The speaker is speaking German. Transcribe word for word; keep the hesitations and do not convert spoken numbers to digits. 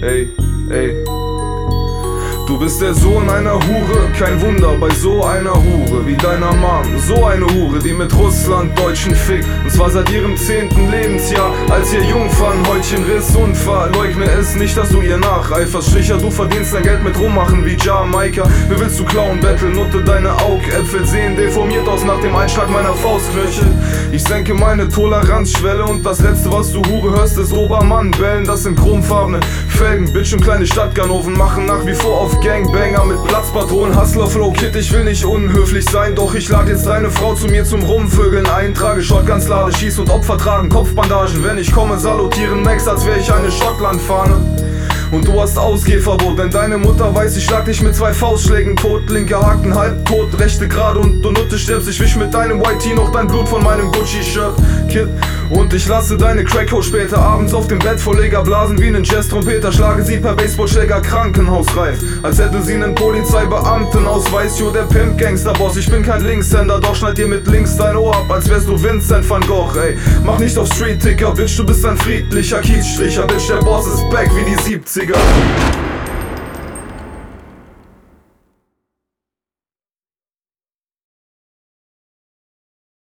ey, ey. Du bist der Sohn einer Hure, kein Wunder bei so einer Hure wie deiner Mom. So eine Hure, die mit Russland Deutschen fickt. Und zwar seit ihrem zehnten Lebensjahr, als ihr Jungfernhäutchen riss und verleugne es nicht, dass du ihr nacheiferst. Stricher, du verdienst dein Geld mit Rummachen wie Jamaika. Wie willst du klauen, Battle, Nutte, deine Augäpfel sehen deformiert aus nach dem Einschlag meiner Faustknöchel. Ich senke meine Toleranzschwelle und das letzte, was du Hure hörst, ist Obermann bellen. Das sind chromfarbene Felgen, Bitch und kleine Stadtganoven machen nach wie vor auf Gangbanger mit Platzpatronen, Hustler, Flow, Kid, ich will nicht unhöflich sein, doch ich lade jetzt deine Frau zu mir zum Rumvögeln ein, trage Shotguns, lade, schieß und Opfer tragen Kopfbandagen, wenn ich komme, salutieren Max, als wäre ich eine Schottlandfahne. Und du hast Ausgehverbot, denn deine Mutter weiß, ich schlag dich mit zwei Faustschlägen tot. Linke Haken halb tot, rechte gerade und du Nutte stirbst. Ich wisch mit deinem White Tee noch dein Blut von meinem Gucci-Shirt, Kid. Und ich lasse deine Crackho später abends auf dem Bett vor Leger blasen wie nen Jazz-Trompeter. Schlage sie per Baseballschläger krankenhausreif, als hätte sie nen Polizeibeamtenausweis. Jo, der Pimp-Gangster-Boss, ich bin kein Linkshänder, doch schneid dir mit links dein Ohr ab, als wärst du Vincent van Gogh, ey. Mach nicht auf Street-Ticker, Bitch, du bist ein friedlicher Kiezstricher. Bitch, der Boss ist back wie die siebziger.